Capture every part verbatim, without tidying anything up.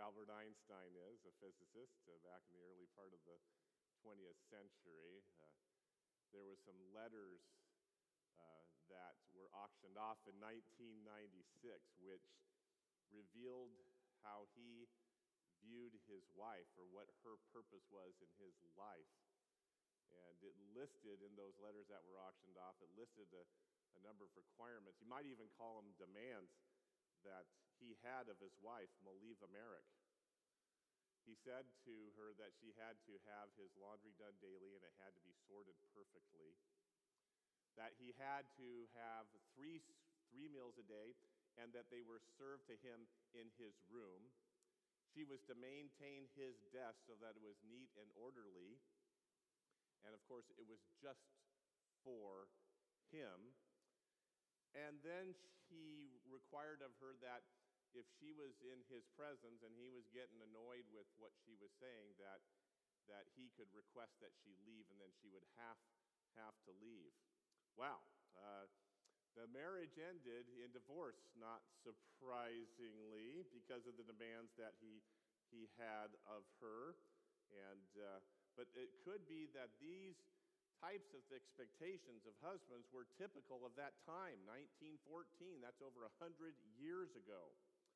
Albert Einstein is, a physicist, uh, back in the early part of the twentieth century. Uh, there were some letters uh, that were auctioned off in nineteen ninety-six, which revealed how he viewed his wife, or what her purpose was in his life. And it listed in those letters that were auctioned off, it listed a, a number of requirements. You might even call them demands that he had of his wife, Maliva Merrick. He said to her that she had to have his laundry done daily and it had to be sorted perfectly. That he had to have three, three meals a day and that they were served to him in his room. She was to maintain his desk so that it was neat and orderly. And of course, it was just for him. And then he required of her that if she was in his presence and he was getting annoyed with what she was saying, that, that he could request that she leave, and then she would have, have to leave. Wow. Uh, the marriage ended in divorce, not surprisingly, because of the demands that he, he had of her. And uh, but it could be that these types of expectations of husbands were typical of that time, nineteen fourteen. That's over one hundred years ago.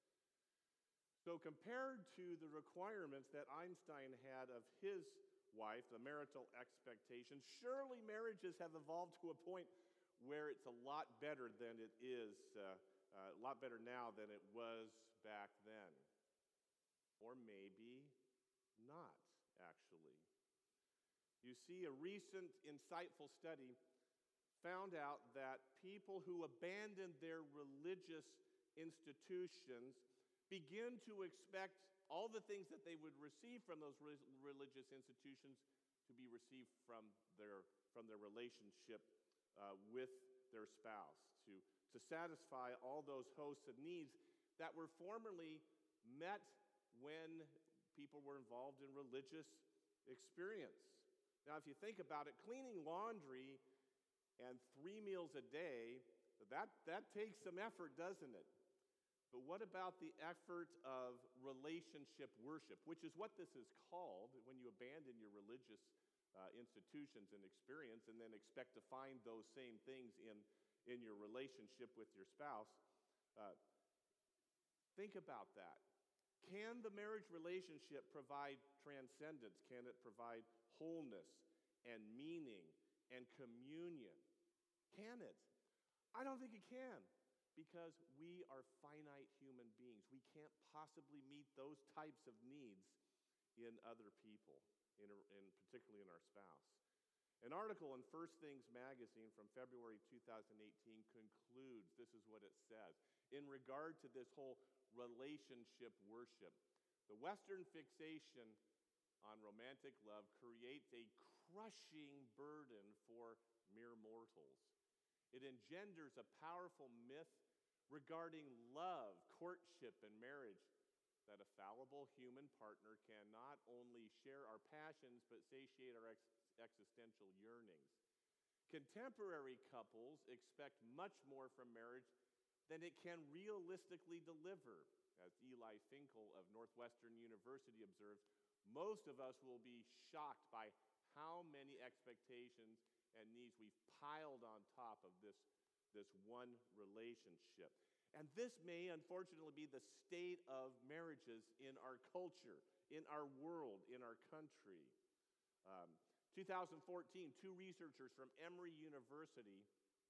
So compared to the requirements that Einstein had of his wife, the marital expectations, surely marriages have evolved to a point where it's a lot better than it is, uh, uh, a lot better now than it was back then. Or maybe not, actually. You see, a recent insightful study found out that people who abandoned their religious institutions begin to expect all the things that they would receive from those re- religious institutions to be received from their, from their relationship uh, with their spouse, to, to satisfy all those hosts of needs that were formerly met when people were involved in religious experience. Now, if you think about it, cleaning laundry and three meals a day, that, that takes some effort, doesn't it? But what about the effort of relationship worship, which is what this is called when you abandon your religious uh, institutions and experience and then expect to find those same things in, in your relationship with your spouse? Uh, think about that. Can the marriage relationship provide transcendence? Can it provide wholeness and meaning and communion? Can it? I don't think it can, because we are finite human beings. We can't possibly meet those types of needs in other people, in, in particularly in our spouse. An article in First Things magazine from February two thousand eighteen concludes, this is what it says, in regard to this whole relationship worship. The Western fixation on romantic love creates a crushing burden for mere mortals. It engenders a powerful myth regarding love, courtship, and marriage, that a fallible human partner can not only share our passions but satiate our ex- existential yearnings. Contemporary couples expect much more from marriage than it can realistically deliver. As Eli Finkel of Northwestern University observes, most of us will be shocked by how many expectations and needs we've piled on top of this, this one relationship. And this may, unfortunately, be the state of marriages in our culture, in our world, in our country. Um, two thousand fourteen, two researchers from Emory University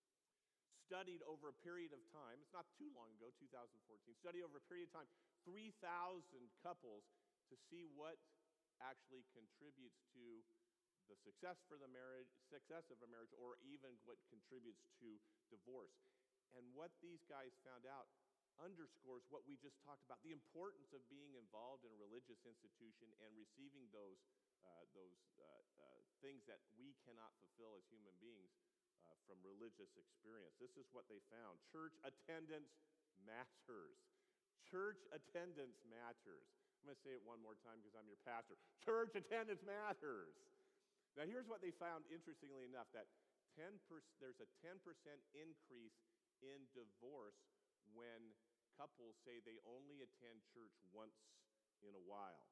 studied over a period of time, it's not too long ago, two thousand fourteen, studied over a period of time, three thousand couples to see what actually contributes to the success for the marriage, success of a marriage, or even what contributes to divorce. And what these guys found out underscores what we just talked about, the importance of being involved in a religious institution and receiving those, uh, those uh, uh, things that we cannot fulfill as human beings Uh, from religious experience. This is what they found. Church attendance matters. Church attendance matters. I'm going to say it one more time because I'm your pastor. Church attendance matters. Now, here's what they found, interestingly enough, that ten percent, there's a ten percent increase in divorce when couples say they only attend church once in a while.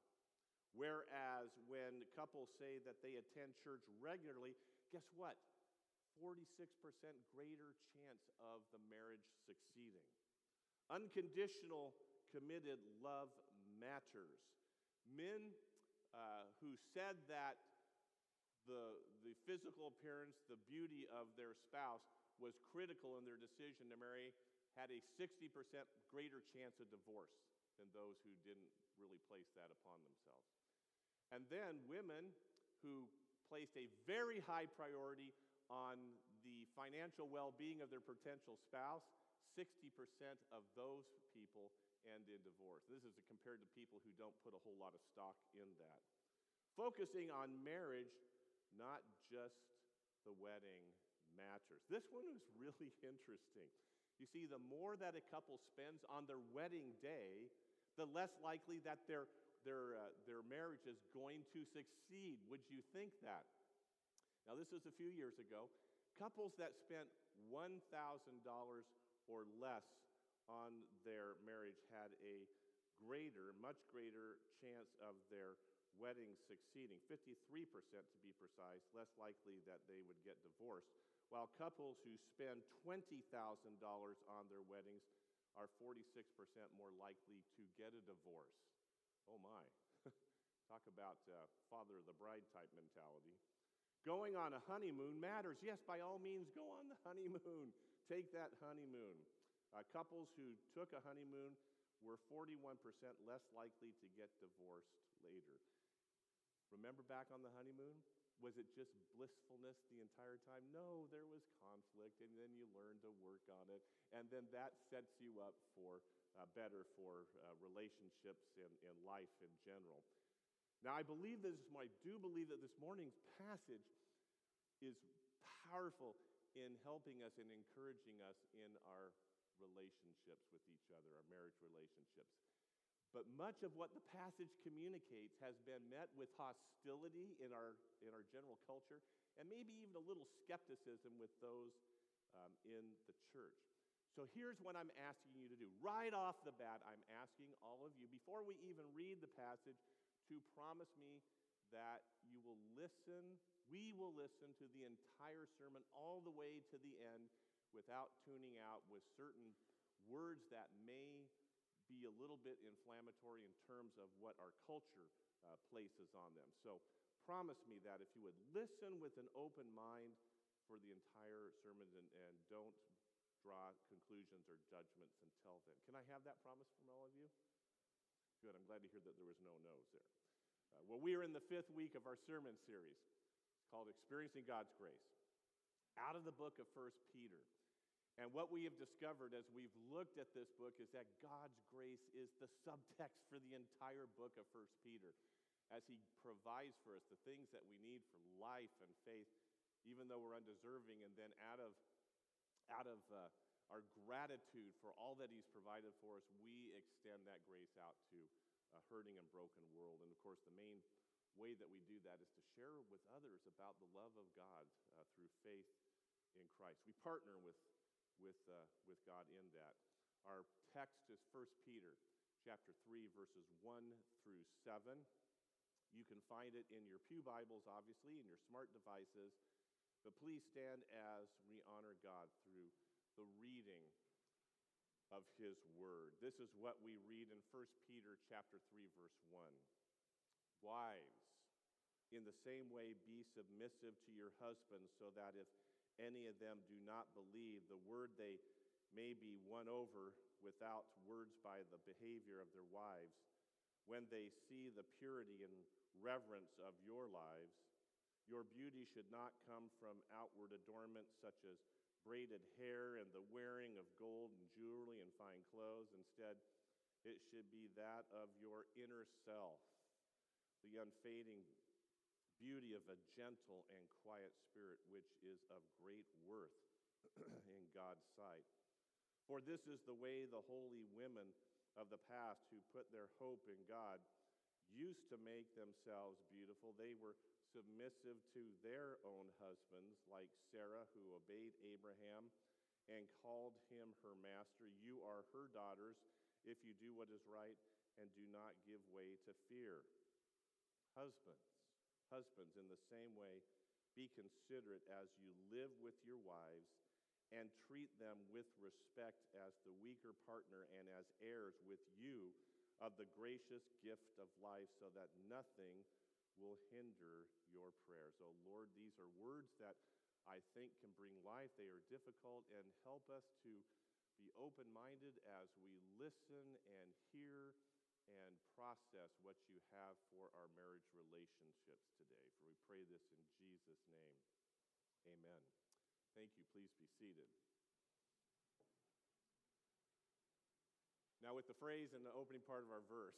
Whereas when couples say that they attend church regularly, guess what? forty-six percent greater chance of the marriage succeeding. Unconditional, committed love matters. Men uh, who said that the, the physical appearance, the beauty of their spouse was critical in their decision to marry had a sixty percent greater chance of divorce than those who didn't really place that upon themselves. And then women who placed a very high priority on the financial well-being of their potential spouse, sixty percent of those people end in divorce. This is compared to people who don't put a whole lot of stock in that. Focusing on marriage, not just the wedding, matters. This one was really interesting. You see, the more that a couple spends on their wedding day, the less likely that their, their, uh, their marriage is going to succeed. Would you think that? Now, this was a few years ago. Couples that spent one thousand dollars or less on their marriage had a greater, much greater chance of their wedding succeeding, fifty-three percent to be precise, less likely that they would get divorced, while couples who spend twenty thousand dollars on their weddings are forty-six percent more likely to get a divorce. Oh my. Talk about uh, father of the bride type mentality. Going on a honeymoon matters. Yes, by all means, go on the honeymoon. Take that honeymoon. Uh, couples who took a honeymoon were forty-one percent less likely to get divorced later. Remember back on the honeymoon? Was it just blissfulness the entire time? No, there was conflict, and then you learn to work on it, and then that sets you up for uh, better for uh, relationships and, and life in general. Now, I believe this. I do believe that this morning's passage is powerful in helping us and encouraging us in our relationships with each other, our marriage relationships. But much of what the passage communicates has been met with hostility in our in our general culture, and maybe even a little skepticism with those um, in the church. So here's what I'm asking you to do. Right off the bat, I'm asking all of you, before we even read the passage, to promise me that you will listen, we will listen to the entire sermon all the way to the end without tuning out with certain words that may be a little bit inflammatory in terms of what our culture uh, places on them. So promise me that if you would listen with an open mind for the entire sermon and, and don't draw conclusions or judgments until then. Can I have that promise from all of you? Good. I'm glad to hear that there was no no's there. Uh, well, we are in the fifth week of our sermon series. It's called Experiencing God's Grace, out of the book of First Peter. And what we have discovered as we've looked at this book is that God's grace is the subtext for the entire book of First Peter, as he provides for us the things that we need for life and faith, even though we're undeserving. And then out of, out of uh, our gratitude for all that he's provided for us, we extend that grace out to a hurting and broken world. And of course, the main way that we do that is to share with others about the love of God uh, through faith in Christ. We partner with with uh, with God in that. Our text is First Peter chapter three, verses one through seven. You can find it in your pew Bibles, obviously, in your smart devices. But please stand as we honor God through the reading of his word. This is what we read in First Peter chapter three, verse one. Wives, in the same way be submissive to your husbands, so that if any of them do not believe the word, they may be won over without words by the behavior of their wives, when they see the purity and reverence of your lives. Your beauty should not come from outward adornments such as braided hair and the wearing of gold and jewelry and fine clothes. Instead, it should be that of your inner self, the unfading beauty of a gentle and quiet spirit, which is of great worth in God's sight. For this is the way the holy women of the past who put their hope in God used to make themselves beautiful. They were submissive to their own husbands, like Sarah, who obeyed Abraham and called him her master. You are her daughters if you do what is right and do not give way to to fear. Husbands, husbands, in the same way, be considerate as you live with your wives and treat them with respect as the weaker partner and as heirs with you of the gracious gift of life, so that nothing will hinder your prayers. Oh Lord, these are words that I think can bring life. They are difficult, and help us to be open-minded as we listen and hear and process what you have for our marriage relationships today. For we pray this in Jesus' name. Amen. Thank you. Please be seated. Now, with the phrase in the opening part of our verse,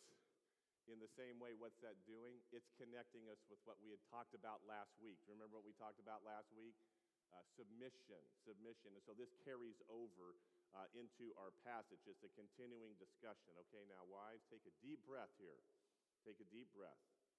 in the same way, what's that doing? It's connecting us with what we had talked about last week. Do you remember what we talked about last week? Uh, submission, submission. And so this carries over uh, into our passage. It's a continuing discussion. Okay, now, wives, take a deep breath here. Take a deep breath.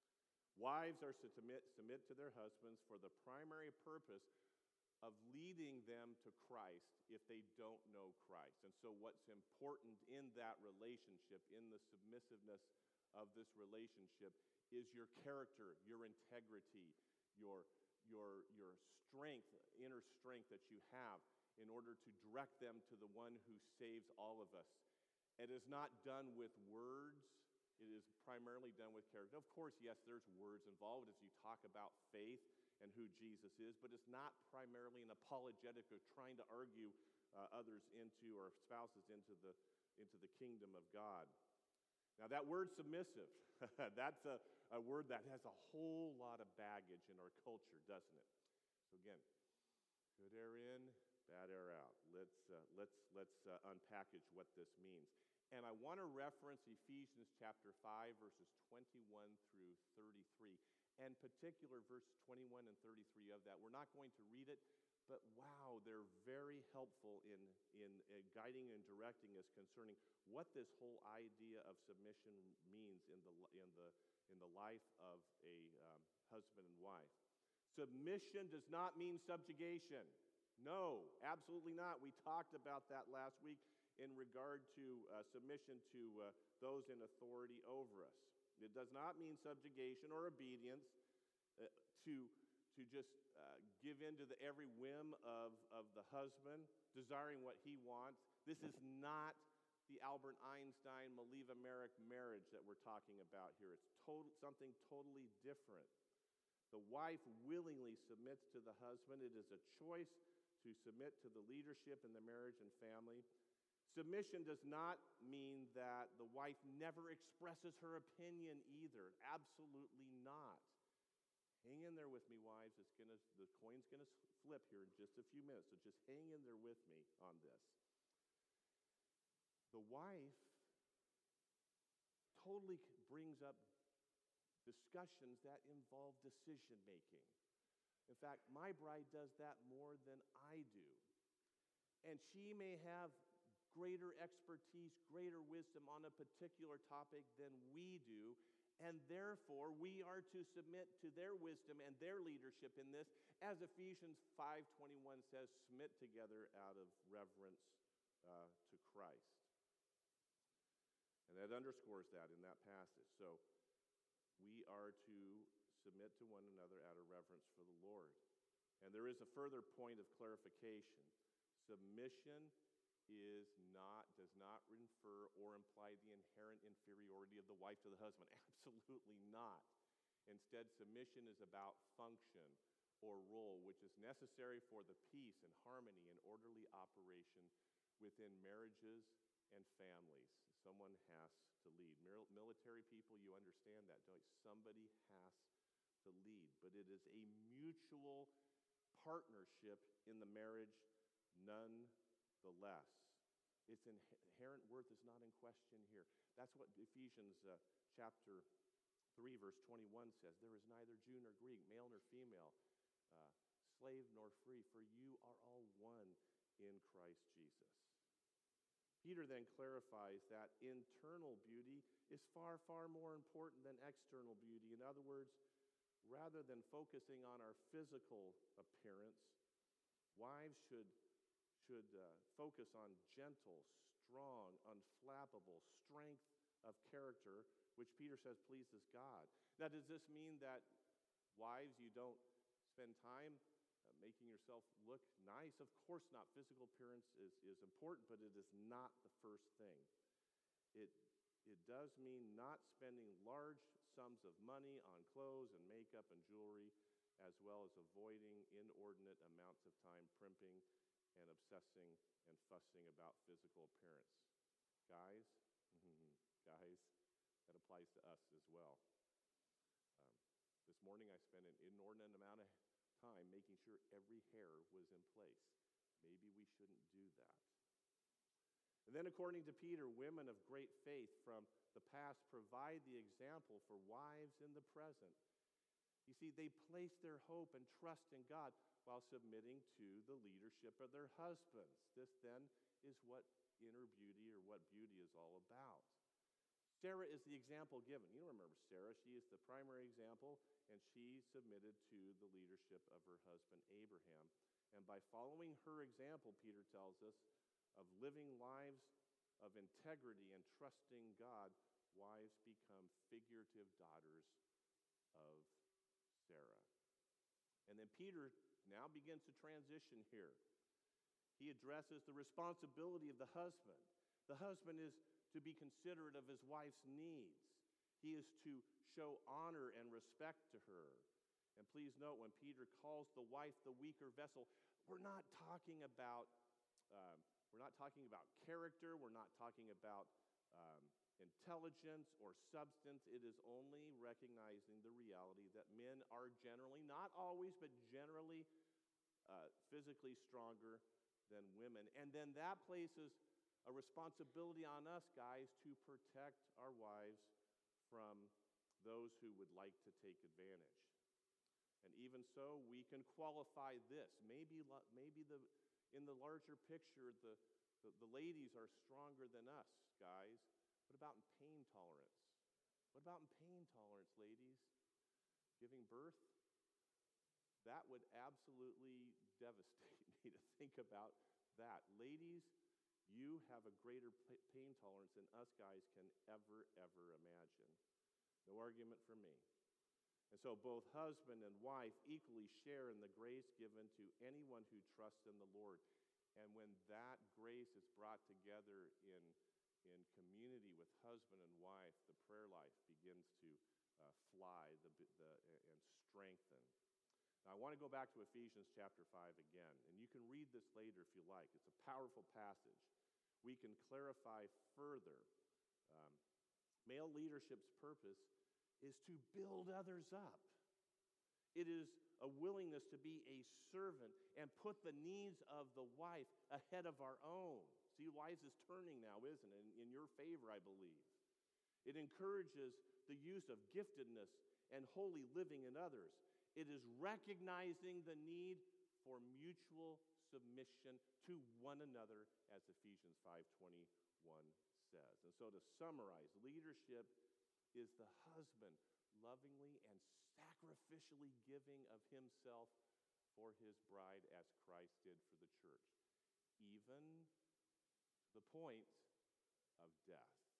Wives are to submit, submit to their husbands for the primary purpose of leading them to Christ if they don't know Christ. And so what's important in that relationship, in the submissiveness of this relationship, is your character, your integrity, your, your, your strength, inner strength that you have in order to direct them to the one who saves all of us. It is not done with words. It is primarily done with character. Of course, yes, there's words involved as you talk about faith and who Jesus is, but it's not primarily an apologetic of trying to argue uh, others into, or spouses into the, into the kingdom of God. Now, that word submissive, that's a, a word that has a whole lot of baggage in our culture, doesn't it? So again, good air in, bad air out. Let's, uh, let's, let's uh, unpackage what this means. And I want to reference Ephesians chapter five, verses twenty-one through thirty-three, and particular verses twenty-one and thirty-three of that. We're not going to read it, but wow, they're very helpful in, in uh, guiding and directing us concerning what this whole idea of submission means in the, in the, in the life of a um, husband and wife. Submission does not mean subjugation. No, absolutely not. We talked about that last week in regard to uh, submission to uh, those in authority over us. It does not mean subjugation or obedience uh, to, to just uh, give in to the every whim of, of the husband, desiring what he wants. This is not the Albert Einstein, Maliva Merrick marriage that we're talking about here. It's total, something totally different. The wife willingly submits to the husband. It is a choice to submit to the leadership in the marriage and family. Submission does not mean that the wife never expresses her opinion either. Absolutely not. Hang in there with me, wives. It's gonna, the coin's going to flip here in just a few minutes, so just hang in there with me on this. The wife totally brings up discussions that involve decision making. In fact, my bride does that more than I do. And she may have greater expertise, greater wisdom on a particular topic than we do, and therefore we are to submit to their wisdom and their leadership in this, as Ephesians five twenty-one says, submit together out of reverence uh, to Christ. And that underscores that in that passage. So we are to submit to one another out of reverence for the Lord. And there is a further point of clarification. Submission is not, does not infer or imply the inherent inferiority of the wife to the husband. Absolutely not. Instead, submission is about function or role, which is necessary for the peace and harmony and orderly operation within marriages and families. Someone has to lead. Military people, you understand that, don't you? Somebody has to lead. But it is a mutual partnership in the marriage nonetheless. Its inherent worth is not in question here. That's what Ephesians uh, chapter three, verse twenty-one says. There is neither Jew nor Greek, male nor female, uh, slave nor free, for you are all one in Christ Jesus. Peter then clarifies that internal beauty is far, far more important than external beauty. In other words, rather than focusing on our physical appearance, wives should, should uh, focus on gentle, strong, unflappable strength of character, which Peter says pleases God. Now, does this mean that, wives, you don't spend time uh, making yourself look nice? Of course not. Physical appearance is, is important, but it is not the first thing. It, it does mean not spending large sums of money on clothes and makeup and jewelry, as well as avoiding inordinate amounts of time primping and obsessing and fussing about physical appearance. Guys, guys, that applies to us as well. Um, this morning I spent an inordinate amount of time making sure every hair was in place. Maybe we shouldn't do that. And then according to Peter, women of great faith from the past provide the example for wives in the present. You see, they place their hope and trust in God while submitting to the leadership of their husbands. This then is what inner beauty or what beauty is all about. Sarah is the example given. You remember Sarah. She is the primary example, and she submitted to the leadership of her husband Abraham. And by following her example, Peter tells us, of living lives of integrity and trusting God, wives become figurative daughters of Sarah. And then Peter now begins to transition here. He addresses the responsibility of the husband. The husband is to be considerate of his wife's needs. He is to show honor and respect to her. And please note, when Peter calls the wife the weaker vessel, we're not talking about um, we're not talking about character. We're not talking about um, intelligence or substance. It is only recognizing the reality that men are generally, not always, but generally uh, physically stronger than women. And then that places a responsibility on us, guys, to protect our wives from those who would like to take advantage. And even so, we can qualify this. Maybe, maybe the in the larger picture, the, the, the ladies are stronger than us, guys. What about in pain tolerance? What about in pain tolerance, ladies? Giving birth? That would absolutely devastate me to think about that. Ladies, you have a greater pain tolerance than us guys can ever, ever imagine. No argument from me. And so both husband and wife equally share in the grace given to anyone who trusts in the Lord. And when that grace is brought together in, in community with husband and wife, the prayer life begins to uh, fly the, the, and strengthen. Now, I want to go back to Ephesians chapter five again, and you can read this later if you like. It's a powerful passage. We can clarify further. Um, male leadership's purpose is to build others up. It is a willingness to be a servant and put the needs of the wife ahead of our own. See, wives is turning now, isn't it? In, in your favor, I believe. It encourages the use of giftedness and holy living in others. It is recognizing the need for mutual submission to one another, as Ephesians five twenty-one says. And so to summarize, leadership is the husband lovingly and sacrificially giving of himself for his bride as Christ did for the church, even to the point of death.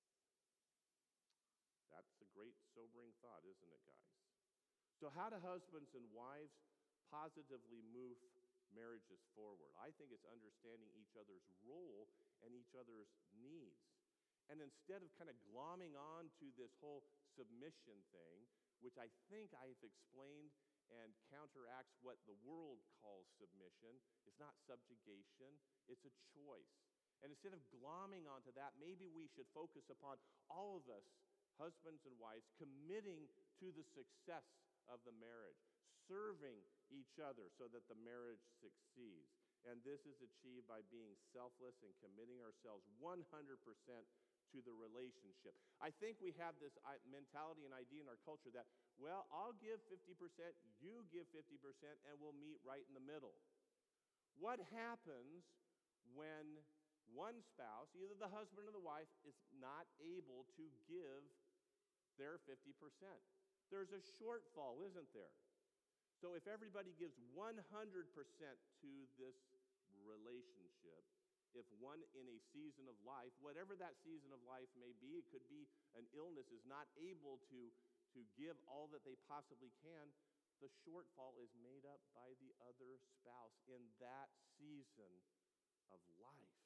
That's a great sobering thought, isn't it, guys? So how do husbands and wives positively move marriages forward? I think it's understanding each other's role and each other's needs. And instead of kind of glomming on to this whole submission thing, which I think I've explained and counteracts what the world calls submission, it's not subjugation, it's a choice. And instead of glomming onto that, maybe we should focus upon all of us, husbands and wives, committing to the success of the marriage, serving each other so that the marriage succeeds. And this is achieved by being selfless and committing ourselves one hundred percent to the relationship. I think we have this mentality and idea in our culture that, well, I'll give fifty percent, you give fifty percent, and we'll meet right in the middle. What happens when one spouse, either the husband or the wife, is not able to give their fifty percent? There's a shortfall, isn't there? So if everybody gives one hundred percent to this relationship, if one in a season of life, whatever that season of life may be, it could be an illness, is not able to, to give all that they possibly can, the shortfall is made up by the other spouse in that season of life.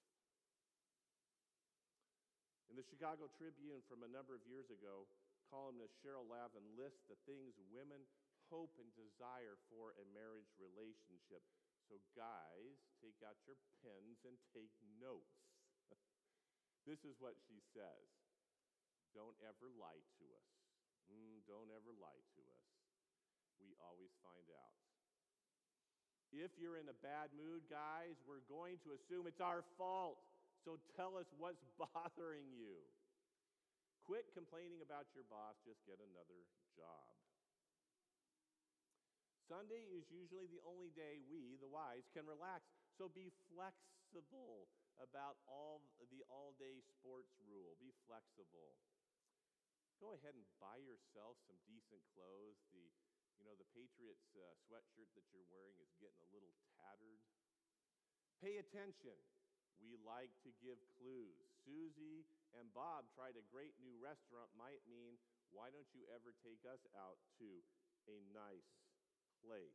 In the Chicago Tribune from a number of years ago, columnist Cheryl Lavin lists the things women hope and desire for a marriage relationship. So guys, take out your pens and take notes. This is what she says. Don't ever lie to us. Mm, don't ever lie to us. We always find out. If you're in a bad mood, guys, we're going to assume it's our fault. So tell us what's bothering you. Quit complaining about your boss, just get another job. Sunday is usually the only day we, the wives, can relax. So be flexible about all the all-day sports rule. Be flexible. Go ahead and buy yourself some decent clothes. The, you know, the Patriots uh, sweatshirt that you're wearing is getting a little tattered. Pay attention. We like to give clues. Susie and Bob tried a great new restaurant might mean, why don't you ever take us out to a nice place?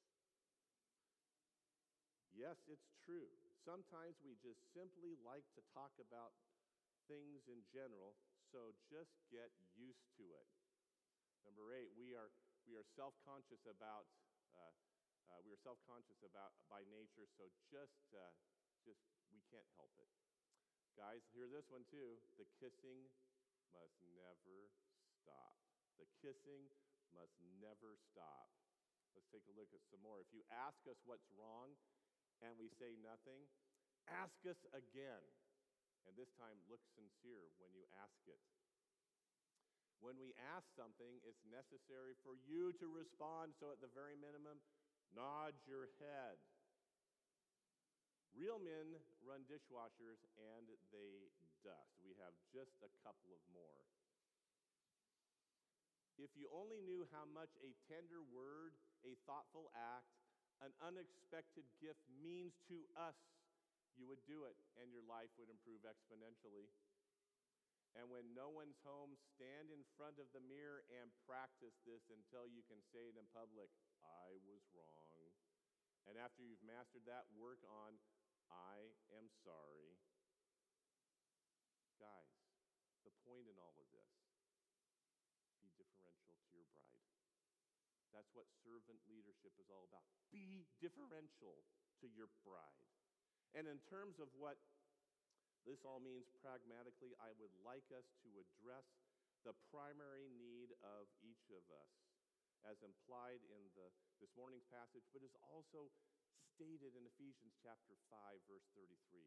Yes, it's true. Sometimes we just simply like to talk about things in general, so just get used to it. Number eight, we are we are self-conscious about uh, uh, we are self-conscious about by nature, so just uh, just we can't help it. Guys, hear this one too. The kissing must never stop. The kissing must never stop. Let's take a look at some more. If you ask us what's wrong and we say nothing, ask us again. And this time, look sincere when you ask it. When we ask something, it's necessary for you to respond, so at the very minimum, nod your head. Real men run dishwashers and they dust. We have just a couple of more. If you only knew how much a tender word, a thoughtful act, an unexpected gift means to us, you would do it and your life would improve exponentially. And when no one's home, stand in front of the mirror and practice this until you can say it in public, I was wrong. And after you've mastered that, work on, I am sorry. Guys, the point in all of this, be differential to your bride. That's what servant leadership is all about. Be differential to your bride. And in terms of what this all means pragmatically, I would like us to address the primary need of each of us, as implied in the this morning's passage, but is also stated in Ephesians chapter five, verse thirty-three.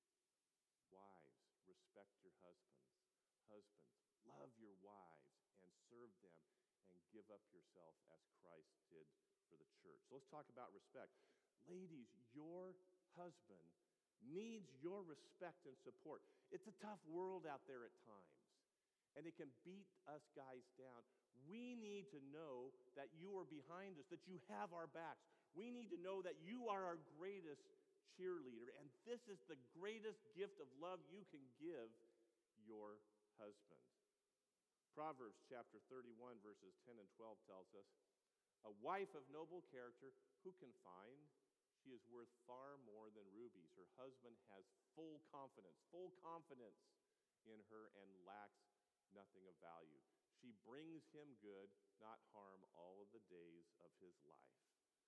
Wives, respect your husbands. Husbands, love your wives and serve them and give up yourself as Christ did for the church. So let's talk about respect. Ladies, your husband needs your respect and support. It's a tough world out there at times, and it can beat us guys down. We need to know that you are behind us, that you have our backs. We need to know that you are our greatest cheerleader, and this is the greatest gift of love you can give your husband. Proverbs chapter thirty-one, verses ten and twelve tells us, a wife of noble character, who can find? She is worth far more than rubies. Her husband has full confidence, full confidence in her and lacks nothing of value. She brings him good, not harm, all of the days of his life.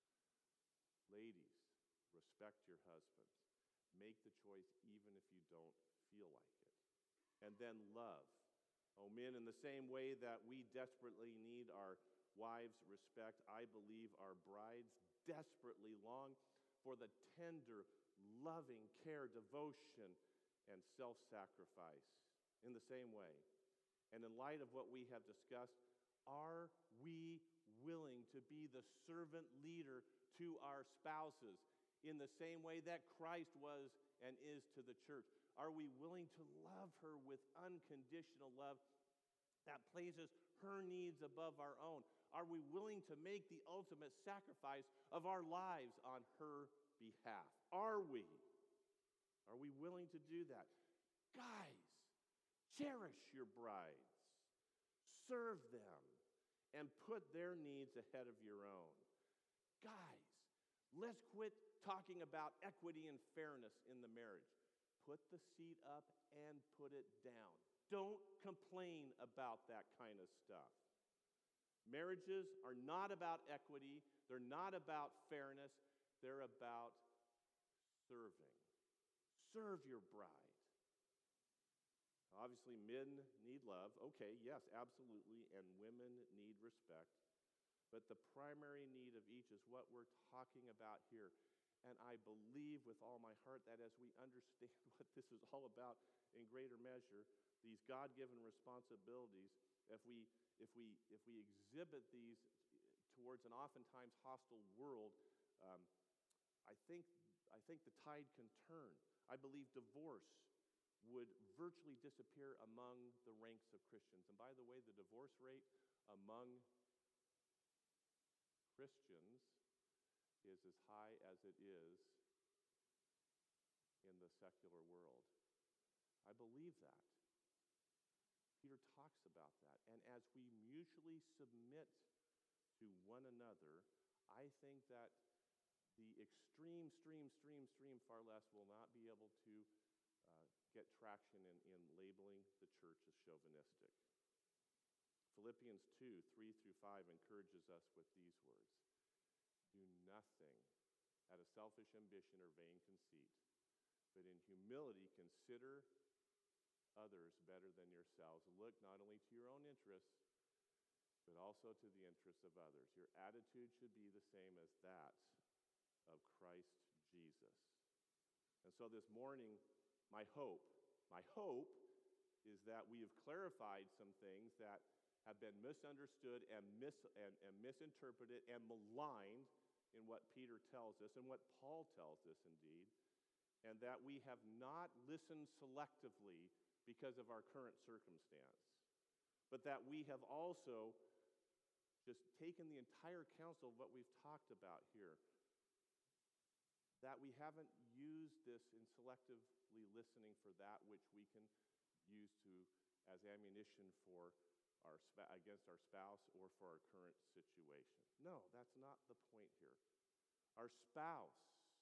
Ladies, respect your husbands. Make the choice even if you don't feel like it. And then love. Oh, men, in the same way that we desperately need our wives' respect, I believe our brides desperately long for the tender, loving care, devotion, and self-sacrifice. In the same way, and in light of what we have discussed, are we willing to be the servant leader to our spouses in the same way that Christ was and is to the church? Are we willing to love her with unconditional love that places her needs above our own? Are we willing to make the ultimate sacrifice of our lives on her behalf? Are we? Are we willing to do that? Guys, cherish your brides. Serve them and put their needs ahead of your own. Guys, let's quit talking about equity and fairness in the marriage. Put the seat up and put it down. Don't complain about that kind of stuff. Marriages are not about equity. They're not about fairness. They're about serving. Serve your bride. Obviously, men need love. Okay, yes, absolutely. And women need respect. But the primary need of each is what we're talking about here. And I believe with all my heart that as we understand what this is all about in greater measure, these God-given responsibilities, if we if we if we exhibit these towards an oftentimes hostile world, um, I think I think the tide can turn. I believe divorce would virtually disappear among the ranks of Christians. And by the way, the divorce rate among Christians is as high as it is in the secular world. I believe that. Peter talks about that. And as we mutually submit to one another, I think that the extreme, stream, stream, stream, far less will not be able to uh, get traction in, in labeling the church as chauvinistic. Philippians two, three through five encourages us with these words. Do nothing out of selfish ambition or vain conceit, but in humility consider others better than yourselves. Look not only to your own interests, but also to the interests of others. Your attitude should be the same as that of Christ Jesus. And so this morning, my hope, my hope is that we have clarified some things that have been misunderstood and, mis- and, and misinterpreted and maligned in what Peter tells us and what Paul tells us indeed, and that we have not listened selectively because of our current circumstance, but that we have also just taken the entire counsel of what we've talked about here, that we haven't used this in selectively listening for that which we can use to as ammunition for our sp- against our spouse or for our current situation. No, that's not the point here. Our spouse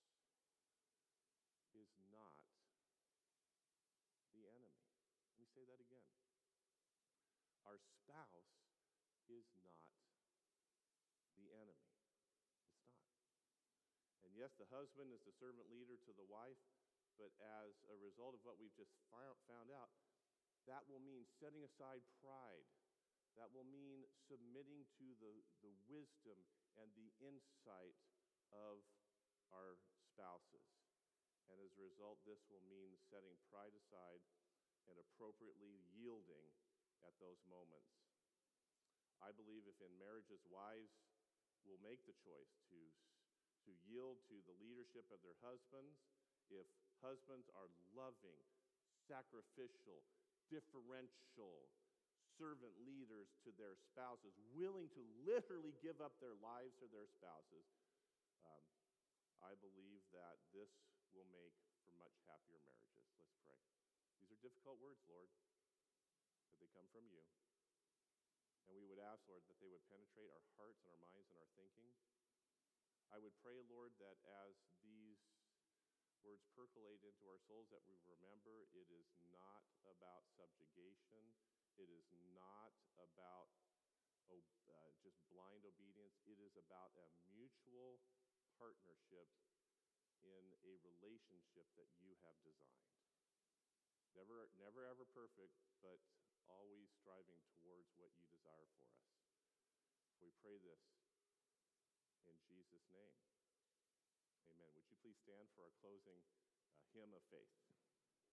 is not the enemy. Let me say that again. Our spouse is not the enemy. It's not. And yes, the husband is the servant leader to the wife, but as a result of what we've just found out, that will mean setting aside pride. That will mean submitting to the, the wisdom and the insight of our spouses. And as a result, this will mean setting pride aside and appropriately yielding at those moments. I believe if in marriages, wives will make the choice to, to yield to the leadership of their husbands, if husbands are loving, sacrificial, differential, servant leaders to their spouses, willing to literally give up their lives for their spouses, um, I believe that this will make for much happier marriages. Let's pray. These are difficult words, Lord, but they come from you. And we would ask, Lord, that they would penetrate our hearts and our minds and our thinking. I would pray, Lord, that as these words percolate into our souls, that we remember it is not about subjugation. It is not about oh, uh, just blind obedience. It is about a mutual partnership in a relationship that you have designed. Never, never ever perfect, but always striving towards what you desire for us. We pray this in Jesus' name. Amen. Would you please stand for our closing uh, hymn of faith?